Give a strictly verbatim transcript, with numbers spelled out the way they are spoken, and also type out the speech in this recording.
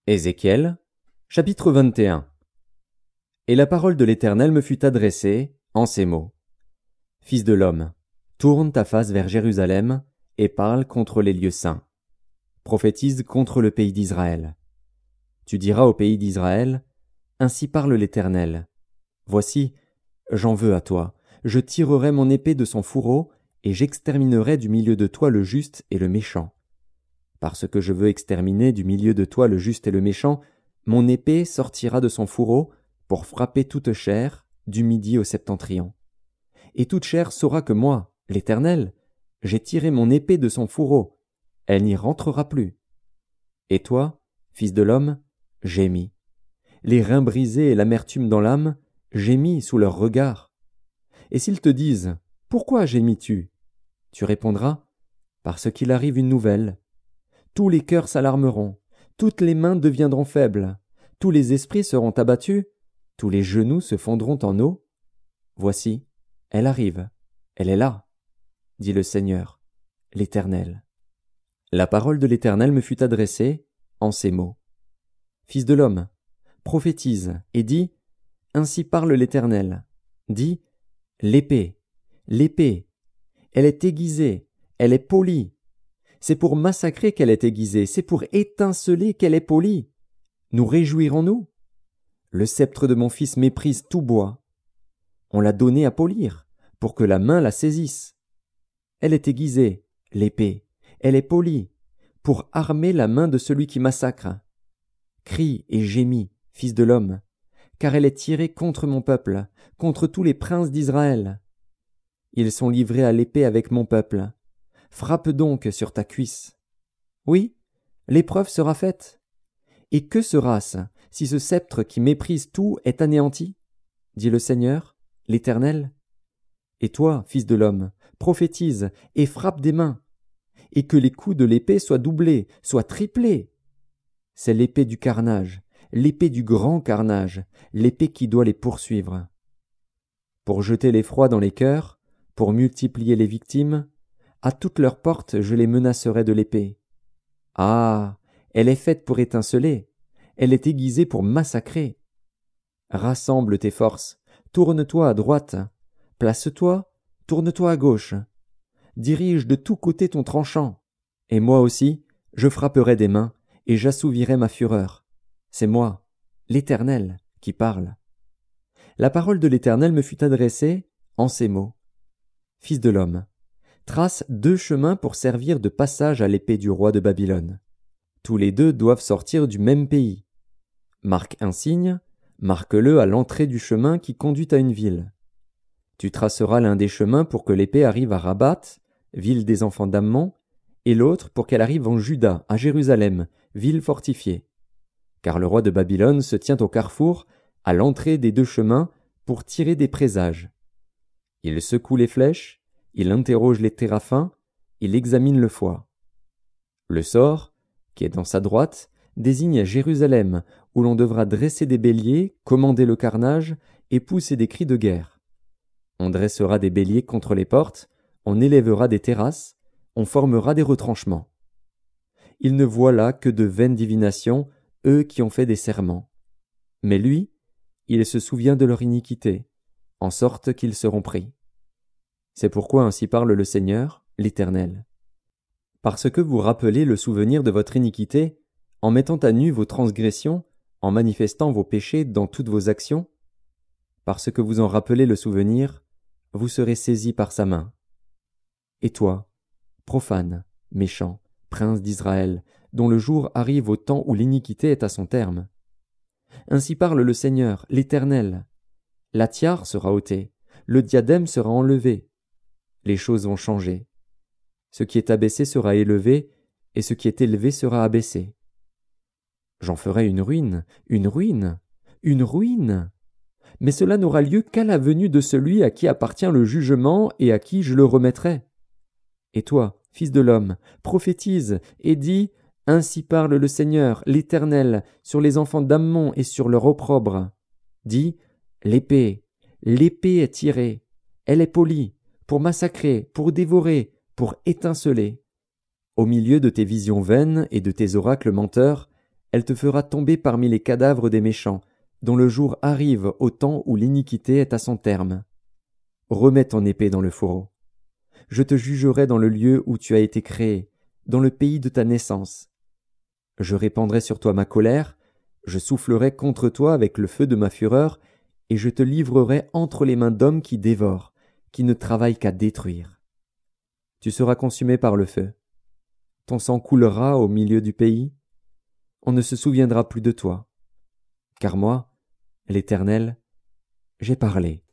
Ézéchiel, chapitre vingt et un. Et la parole de l'Éternel me fut adressée, en ces mots. Fils de l'homme, tourne ta face vers Jérusalem, et parle contre les lieux saints. Prophétise contre le pays d'Israël. Tu diras au pays d'Israël, ainsi parle l'Éternel. Voici, j'en veux à toi, je tirerai mon épée de son fourreau, et j'exterminerai du milieu de toi le juste et le méchant. Parce que je veux exterminer du milieu de toi le juste et le méchant, mon épée sortira de son fourreau pour frapper toute chair, du midi au septentrion. Et toute chair saura que moi, l'Éternel, j'ai tiré mon épée de son fourreau, elle n'y rentrera plus. Et toi, fils de l'homme, gémis. Les reins brisés et l'amertume dans l'âme, gémis sous leur regard. Et s'ils te disent, pourquoi gémis-tu? Tu répondras, parce qu'il arrive une nouvelle. Tous les cœurs s'alarmeront, toutes les mains deviendront faibles, tous les esprits seront abattus, tous les genoux se fondront en eau. Voici, elle arrive, elle est là, dit le Seigneur, l'Éternel. La parole de l'Éternel me fut adressée en ces mots. Fils de l'homme, prophétise et dis, ainsi parle l'Éternel. Dis, l'épée, l'épée, elle est aiguisée, elle est polie. C'est pour massacrer qu'elle est aiguisée, c'est pour étinceler qu'elle est polie. Nous réjouirons-nous? Le sceptre de mon fils méprise tout bois. On l'a donné à polir, pour que la main la saisisse. Elle est aiguisée, l'épée, elle est polie, pour armer la main de celui qui massacre. Crie et gémis, fils de l'homme, car elle est tirée contre mon peuple, contre tous les princes d'Israël. Ils sont livrés à l'épée avec mon peuple. Frappe donc sur ta cuisse. Oui, l'épreuve sera faite. Et que sera-ce si ce sceptre qui méprise tout est anéanti? Dit le Seigneur, l'Éternel. Et toi, fils de l'homme, prophétise et frappe des mains, et que les coups de l'épée soient doublés, soient triplés. C'est l'épée du carnage, l'épée du grand carnage, l'épée qui doit les poursuivre. Pour jeter l'effroi dans les cœurs, pour multiplier les victimes, à toutes leurs portes je les menacerai de l'épée. Ah, elle est faite pour étinceler, elle est aiguisée pour massacrer. Rassemble tes forces, tourne-toi à droite, place-toi, tourne-toi à gauche. Dirige de tous côtés ton tranchant, et moi aussi, je frapperai des mains, et j'assouvirai ma fureur. C'est moi, l'Éternel, qui parle. La parole de l'Éternel me fut adressée en ces mots. Fils de l'homme, trace deux chemins pour servir de passage à l'épée du roi de Babylone. Tous les deux doivent sortir du même pays. Marque un signe, marque-le à l'entrée du chemin qui conduit à une ville. Tu traceras l'un des chemins pour que l'épée arrive à Rabat, ville des enfants d'Ammon, et l'autre pour qu'elle arrive en Juda, à Jérusalem, ville fortifiée. Car le roi de Babylone se tient au carrefour, à l'entrée des deux chemins, pour tirer des présages. Il secoue les flèches, il interroge les téraphins, il examine le foie. Le sort, qui est dans sa droite, désigne Jérusalem, où l'on devra dresser des béliers, commander le carnage et pousser des cris de guerre. On dressera des béliers contre les portes, on élèvera des terrasses, on formera des retranchements. Ils ne voient là que de vaines divinations, eux qui ont fait des serments. Mais lui, il se souvient de leur iniquité, en sorte qu'ils seront pris. C'est pourquoi ainsi parle le Seigneur, l'Éternel. Parce que vous rappelez le souvenir de votre iniquité, en mettant à nu vos transgressions, en manifestant vos péchés dans toutes vos actions, parce que vous en rappelez le souvenir, vous serez saisis par sa main. Et toi, profane, méchant, prince d'Israël, dont le jour arrive au temps où l'iniquité est à son terme. Ainsi parle le Seigneur, l'Éternel. La tiare sera ôtée, le diadème sera enlevé. Les choses vont changer. Ce qui est abaissé sera élevé, et ce qui est élevé sera abaissé. J'en ferai une ruine, une ruine, une ruine. Mais cela n'aura lieu qu'à la venue de celui à qui appartient le jugement et à qui je le remettrai. Et toi, fils de l'homme, prophétise et dis, ainsi parle le Seigneur, l'Éternel, sur les enfants d'Ammon et sur leur opprobre. Dis, l'épée, l'épée est tirée, elle est polie, pour massacrer, pour dévorer, pour étinceler. Au milieu de tes visions vaines et de tes oracles menteurs, Elle te fera tomber parmi les cadavres des méchants, dont le jour arrive au temps où l'iniquité est à son terme. Remets ton épée dans le fourreau. Je te jugerai dans le lieu où tu as été créé, dans le pays de ta naissance. Je répandrai sur toi ma colère, je soufflerai contre toi avec le feu de ma fureur, et je te livrerai entre les mains d'hommes qui dévorent, qui ne travaillent qu'à détruire. Tu seras consumé par le feu. Ton sang coulera au milieu du pays. On ne se souviendra plus de toi. Car moi, l'Éternel, j'ai parlé.